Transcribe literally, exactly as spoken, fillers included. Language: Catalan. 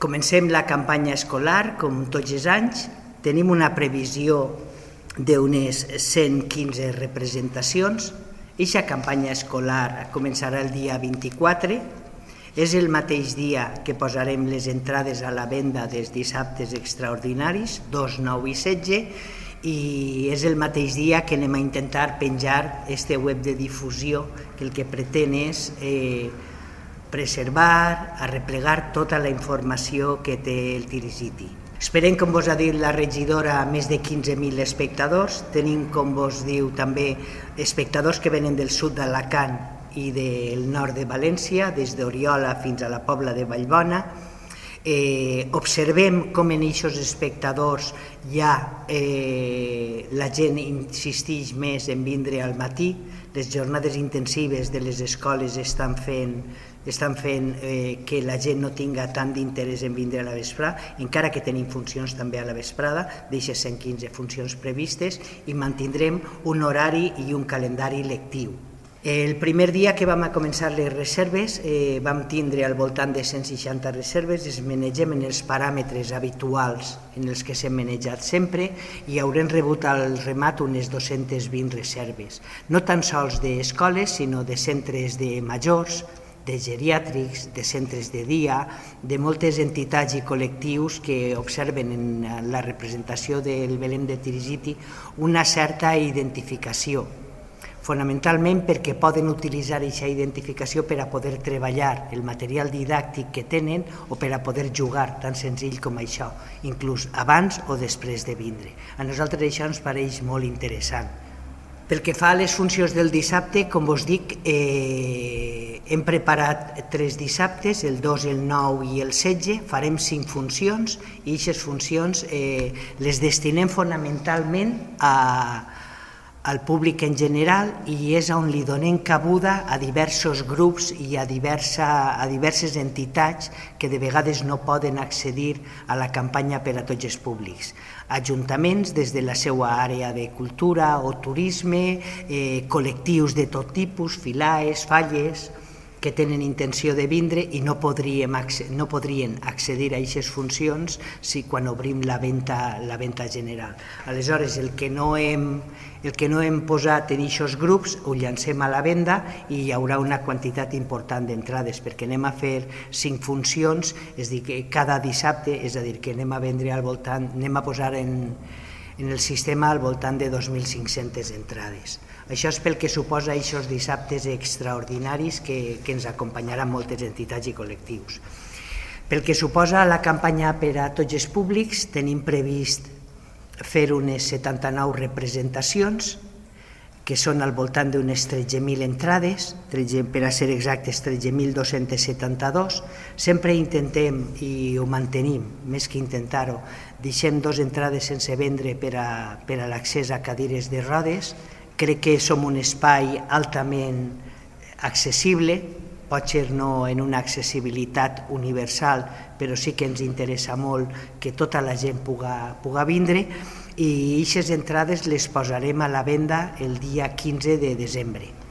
Comencem la campanya escolar, com tots els anys. Tenim una previsió d'unes cent quinze representacions. Eixa campanya escolar començarà el dia vint-i-quatre. És el mateix dia que posarem les entrades a la venda dels dissabtes extraordinaris, dos, nou i setze, i és el mateix dia que anem a intentar penjar este web de difusió que el que pretén és eh, preservar, arreplegar tota la informació que té el Tirisiti. Esperem, com vos ha dit la regidora, més de quinze mil espectadors. Tenim, com vos diu, també espectadors que venen del sud d'Alacant i del nord de València, des d'Oriola fins a la Pobla de Vallbona. Eh, observem com en aquests espectadors ja eh, la gent insisteix més en vindre al matí. Les jornades intensives de les escoles estan fent, estan fent eh, que la gent no tinga tant d'interès en vindre a la vesprada, encara que tenim funcions també a la vesprada, d'aquestes cent quinze funcions previstes, i mantindrem un horari i un calendari lectiu. El primer dia que vam a començar les reserves eh, vam tindre al voltant de cent seixanta reserves, es manegem en els paràmetres habituals en els que s'hem manejat sempre i haurem rebut al remat unes dues-centes vint reserves, no tan sols d'escoles sinó de centres de majors, de geriàtrics, de centres de dia, de moltes entitats i col·lectius que observen en la representació del Belém de Tirisiti una certa identificació, fonamentalment perquè poden utilitzar aquesta identificació per a poder treballar el material didàctic que tenen o per a poder jugar, tan senzill com això, inclús abans o després de vindre. A nosaltres això ens pareix molt interessant. Pel que fa a les funcions del dissabte, com vos dic, eh, hem preparat tres dissabtes, el dos, el nou i el setze, farem cinc funcions i aquestes funcions eh, les destinem fonamentalment a al públic en general i és on li donem cabuda a diversos grups i a, diversa, a diverses entitats que de vegades no poden accedir a la campanya per a tots els públics. Ajuntaments des de la seva àrea de cultura o turisme, eh, col·lectius de tot tipus, filaes, falles, que tenen intenció de vindre i no, podríem, no podrien accedir a aquestes funcions si quan obrim la venda, la venda general. Aleshores, el que no hem, el que no hem posat en aquests grups ho llancem a la venda i hi haurà una quantitat important d'entrades perquè anem a fer cinc funcions, és a dir, que cada dissabte, és a dir, que anem a vendre al voltant, anem a posar en, en el sistema al voltant de dos mil cinc-centes entrades. Això és pel que suposa aquests dissabtes extraordinaris que, que ens acompanyaran moltes entitats i col·lectius. Pel que suposa la campanya per a tots els públics, tenim previst fer unes setanta-nou representacions, que són al voltant d'unes tretze mil entrades, per a ser exactes tretze mil dos-cents setanta-dos. Sempre intentem, i ho mantenim, més que intentar-ho, deixem dues entrades sense vendre per a, per a l'accés a cadires de rodes. Crec que som un espai altament accessible, potser no en una accessibilitat universal, però sí que ens interessa molt que tota la gent puga, puga vindre i aquestes entrades les posarem a la venda el dia quinze de desembre.